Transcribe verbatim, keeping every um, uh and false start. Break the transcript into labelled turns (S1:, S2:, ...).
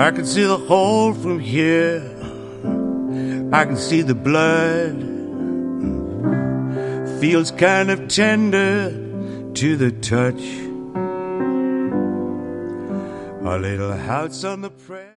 S1: I can see the hole from here. I can see the blood. Feels kind of tender to the touch. A little house on the prairie.